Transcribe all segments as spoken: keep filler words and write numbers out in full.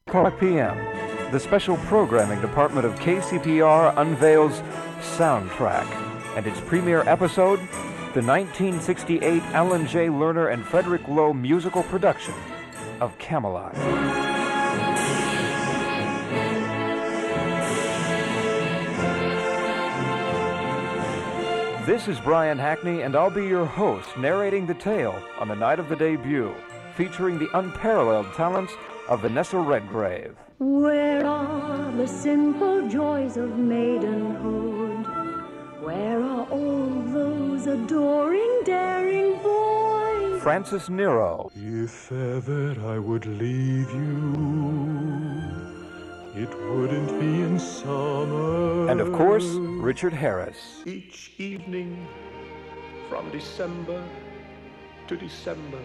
o'clock p m, the Special Programming Department of K C P R unveils Soundtrack, and its premiere episode, the nineteen sixty-eight Alan J. Lerner and Frederick Loewe musical production of Camelot. This is Brian Hackney, and I'll be your host, narrating the tale on the night of the debut, featuring the unparalleled talents of Vanessa Redgrave. Where are the simple joys of maidenhood? Where are all those adoring, daring boys? Francis Nero. If ever I would leave you, it wouldn't be in summer. And of course, Richard Harris. Each evening from December to December,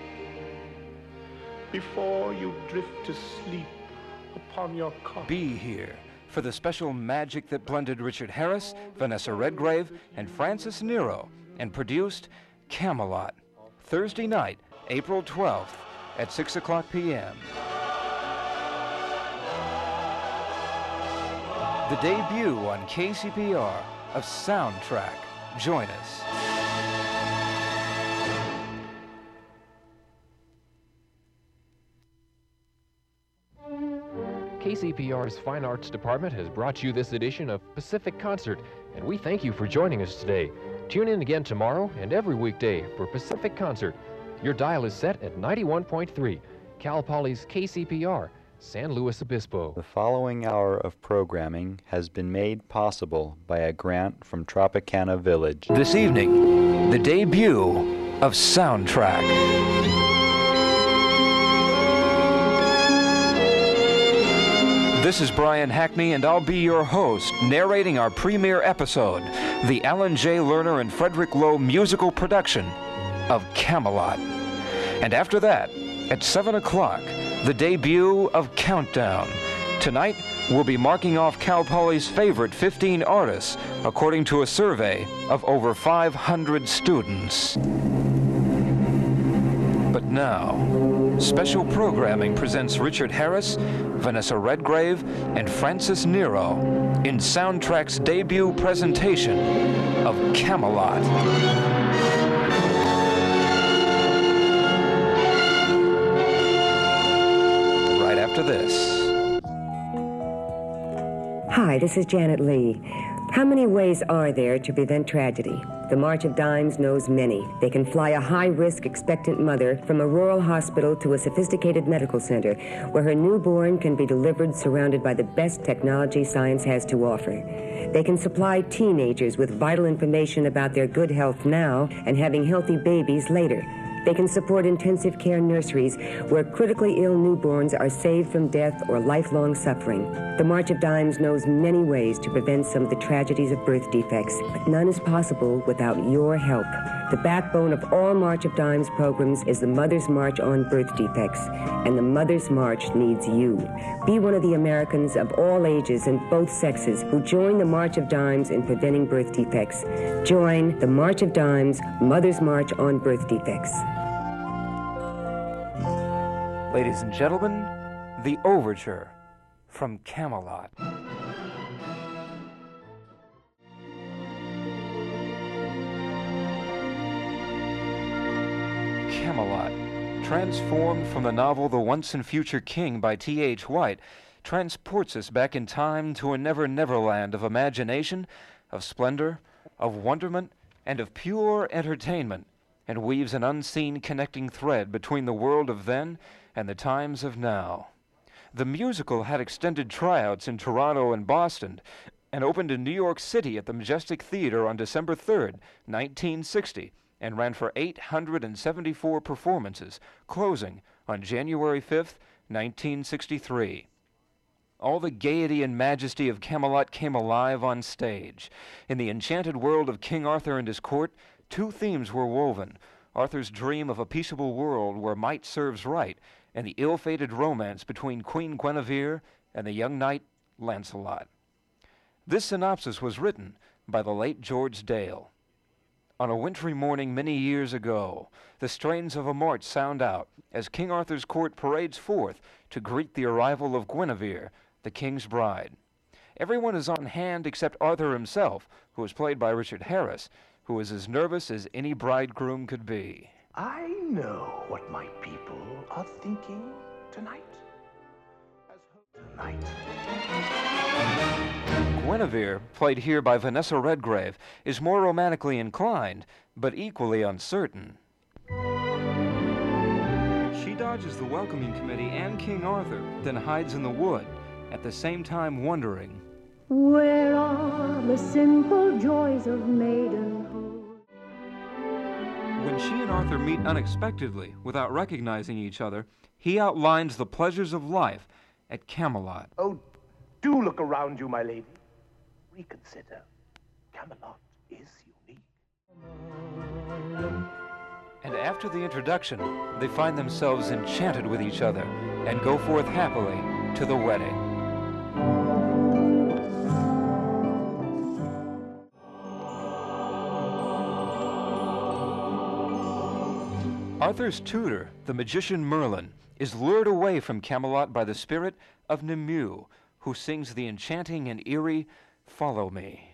before you drift to sleep upon your cot. Be here for the special magic that blended Richard Harris, Vanessa Redgrave, and Francis Nero, and produced Camelot, Thursday night, April twelfth, at six o'clock p m The debut on K C P R of Soundtrack. Join us. K C P R's Fine Arts Department has brought you this edition of Pacific Concert, and we thank you for joining us today. Tune in again tomorrow and every weekday for Pacific Concert. Your dial is set at ninety-one point three, Cal Poly's K C P R, San Luis Obispo. The following hour of programming has been made possible by a grant from Tropicana Village. This evening, the debut of Soundtrack. This is Brian Hackney, and I'll be your host, narrating our premiere episode, the Alan J. Lerner and Frederick Loewe musical production of Camelot. And after that, at seven o'clock, the debut of Countdown. Tonight, we'll be marking off Cal Poly's favorite fifteen artists, according to a survey of over five hundred students. But now, special programming presents Richard Harris, Vanessa Redgrave, and Francis Nero in Soundtrack's debut presentation of Camelot. Right after this. Hi, this is Janet Lee. How many ways are there to prevent tragedy? The March of Dimes knows many. They can fly a high-risk expectant mother from a rural hospital to a sophisticated medical center where her newborn can be delivered surrounded by the best technology science has to offer. They can supply teenagers with vital information about their good health now and having healthy babies later. They can support intensive care nurseries where critically ill newborns are saved from death or lifelong suffering. The March of Dimes knows many ways to prevent some of the tragedies of birth defects, but none is possible without your help. The backbone of all March of Dimes programs is the Mother's March on Birth Defects, and the Mother's March needs you. Be one of the Americans of all ages and both sexes who join the March of Dimes in preventing birth defects. Join the March of Dimes Mother's March on Birth Defects. Ladies and gentlemen, the overture from Camelot. Camelot, transformed from the novel The Once and Future King by T H White, transports us back in time to a never-neverland of imagination, of splendor, of wonderment, and of pure entertainment, and weaves an unseen connecting thread between the world of then and the times of now. The musical had extended tryouts in Toronto and Boston, and opened in New York City at the Majestic Theater on December third, nineteen sixty, and ran for eight hundred seventy-four performances, closing on January fifth, nineteen sixty-three. All the gaiety and majesty of Camelot came alive on stage. In the enchanted world of King Arthur and his court, two themes were woven: Arthur's dream of a peaceable world where might serves right, and the ill-fated romance between Queen Guinevere and the young knight Lancelot. This synopsis was written by the late George Dale. On a wintry morning many years ago, the strains of a march sound out as King Arthur's court parades forth to greet the arrival of Guinevere, the king's bride. Everyone is on hand except Arthur himself, who is played by Richard Harris, who is as nervous as any bridegroom could be. I know what my people are thinking tonight. As tonight. Guinevere, played here by Vanessa Redgrave, is more romantically inclined, but equally uncertain. She dodges the welcoming committee and King Arthur, then hides in the wood, at the same time wondering, where are the simple joys of maidenhood? When she and Arthur meet unexpectedly, without recognizing each other, he outlines the pleasures of life at Camelot. Oh, do look around you, my lady. Reconsider. Camelot is unique. And after the introduction, they find themselves enchanted with each other and go forth happily to the wedding. Arthur's tutor, the magician Merlin, is lured away from Camelot by the spirit of Nimue, who sings the enchanting and eerie "Follow Me."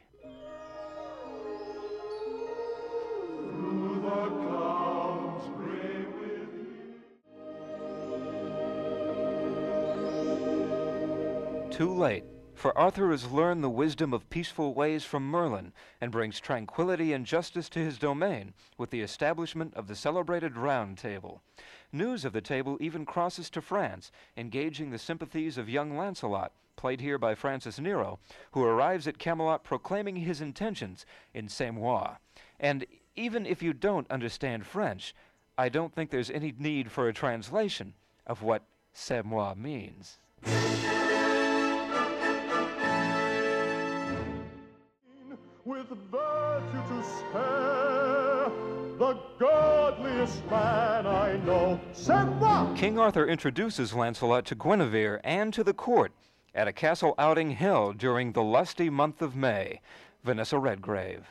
Too late, for Arthur has learned the wisdom of peaceful ways from Merlin and brings tranquility and justice to his domain with the establishment of the celebrated Round Table. News of the table even crosses to France, engaging the sympathies of young Lancelot, played here by Francis Nero, who arrives at Camelot proclaiming his intentions in Semois. And even if you don't understand French, I don't think there's any need for a translation of what Semois means. With virtue to spare, the godliest man I know, Semois! King Arthur introduces Lancelot to Guinevere and to the court at a castle outing held during the lusty month of May. Vanessa Redgrave.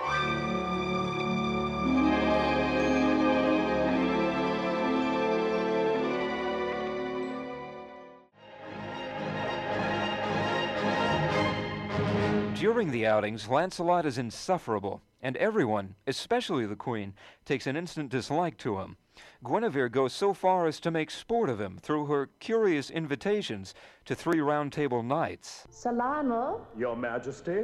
During the outings, Lancelot is insufferable, and everyone, especially the Queen, takes an instant dislike to him. Guinevere goes so far as to make sport of him through her curious invitations to three Round Table nights. Salamo. Your Majesty.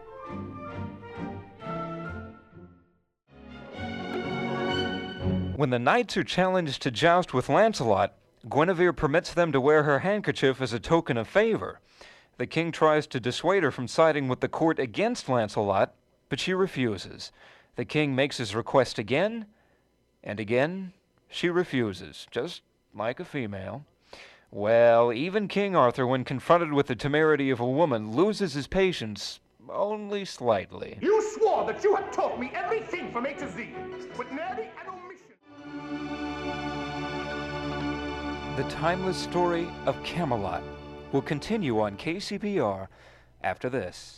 When the knights are challenged to joust with Lancelot, Guinevere permits them to wear her handkerchief as a token of favor. The king tries to dissuade her from siding with the court against Lancelot, but she refuses. The king makes his request again, and again she refuses, just like a female. Well, even King Arthur, when confronted with the temerity of a woman, loses his patience only slightly. You swore that you had taught me everything from A to Z, with nearly an omission. The timeless story of Camelot will continue on K C P R after this.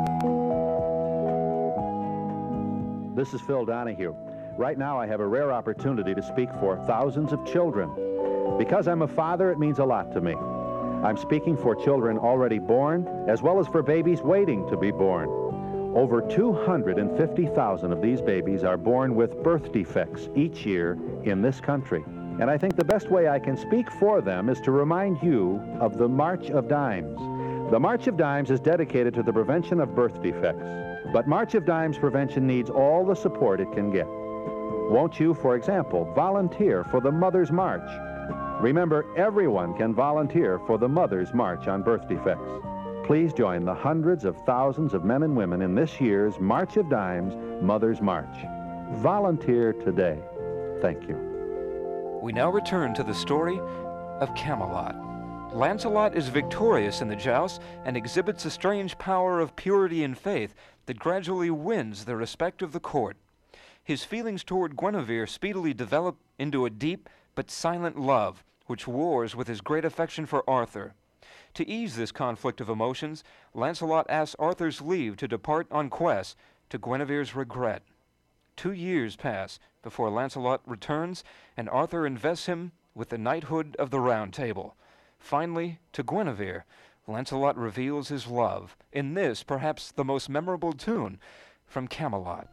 This is Phil Donahue. Right now I have a rare opportunity to speak for thousands of children. Because I'm a father, it means a lot to me. I'm speaking for children already born, as well as for babies waiting to be born. Over two hundred fifty thousand of these babies are born with birth defects each year in this country. And I think the best way I can speak for them is to remind you of the March of Dimes. The March of Dimes is dedicated to the prevention of birth defects. But March of Dimes prevention needs all the support it can get. Won't you, for example, volunteer for the Mother's March? Remember, everyone can volunteer for the Mother's March on birth defects. Please join the hundreds of thousands of men and women in this year's March of Dimes Mother's March. Volunteer today. Thank you. We now return to the story of Camelot. Lancelot is victorious in the joust and exhibits a strange power of purity and faith that gradually wins the respect of the court. His feelings toward Guinevere speedily develop into a deep but silent love, which wars with his great affection for Arthur. To ease this conflict of emotions, Lancelot asks Arthur's leave to depart on quest, to Guinevere's regret. Two years pass before Lancelot returns, and Arthur invests him with the knighthood of the Round Table. Finally, to Guinevere, Lancelot reveals his love in this, perhaps the most memorable tune from Camelot.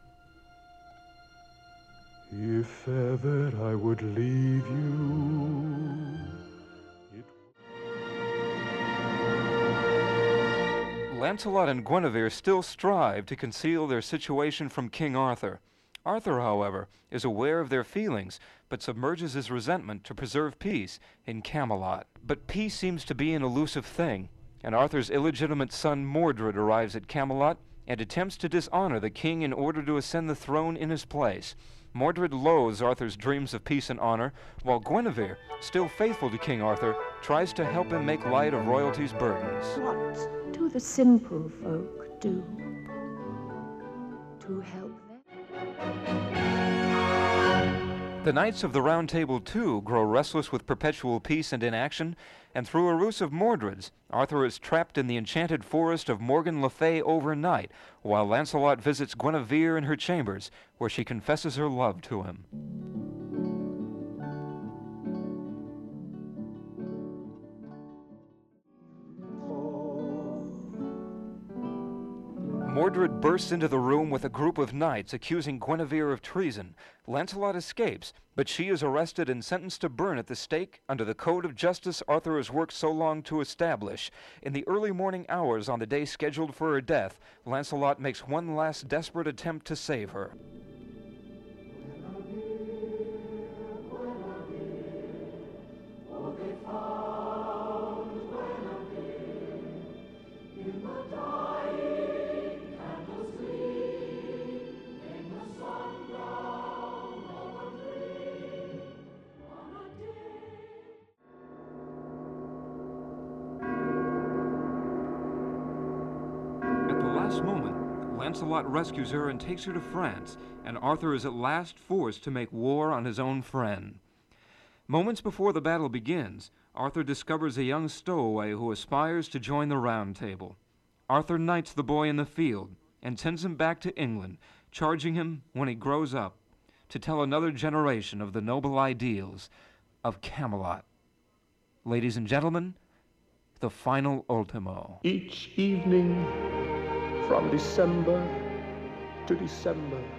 If ever I would leave you, it... Lancelot and Guinevere still strive to conceal their situation from King Arthur. Arthur, however, is aware of their feelings, but submerges his resentment to preserve peace in Camelot. But peace seems to be an elusive thing, and Arthur's illegitimate son Mordred arrives at Camelot and attempts to dishonor the king in order to ascend the throne in his place. Mordred loathes Arthur's dreams of peace and honor, while Guinevere, still faithful to King Arthur, tries to help him make light of royalty's burdens. What do the simple folk do to help them? The Knights of the Round Table, too, grow restless with perpetual peace and inaction, and through a ruse of Mordred's, Arthur is trapped in the enchanted forest of Morgan Le Fay overnight, while Lancelot visits Guinevere in her chambers, where she confesses her love to him. Mordred bursts into the room with a group of knights accusing Guinevere of treason. Lancelot escapes, but she is arrested and sentenced to burn at the stake under the code of justice Arthur has worked so long to establish. In the early morning hours on the day scheduled for her death, Lancelot makes one last desperate attempt to save her. Moment, Lancelot rescues her and takes her to France, and Arthur is at last forced to make war on his own friend. Moments before the battle begins, Arthur discovers a young stowaway who aspires to join the Round Table. Arthur knights the boy in the field and sends him back to England, charging him, when he grows up, to tell another generation of the noble ideals of Camelot. Ladies and gentlemen, the final ultimo. Each evening, from December to December,